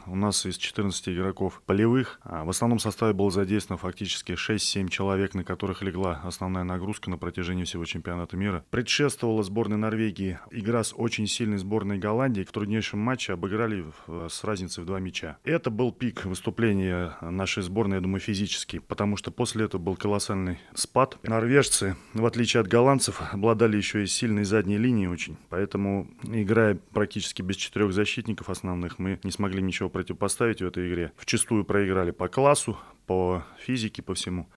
у нас из 14 игроков полевых. В основном составе было задействовано фактически 6-7 человек, на которых легла основная нагрузка на протяжении всего чемпионата мира. Предшествовала сборной Норвегии игра с очень сильной сборной Голландии. В труднейшем матче обыграли с разницей в 2 мяча. Это был пик выступления нашей сборной, я думаю, физически, потому что после этого был колоссальный спад. Норвежцы, в отличие от голландцев, обладали еще и сильной задней линией очень. Поэтому, играя практически без 4 защитников основных, мы не смогли ничего противопоставить в этой игре. Вчастую проиграли по классу, по физике, по всему.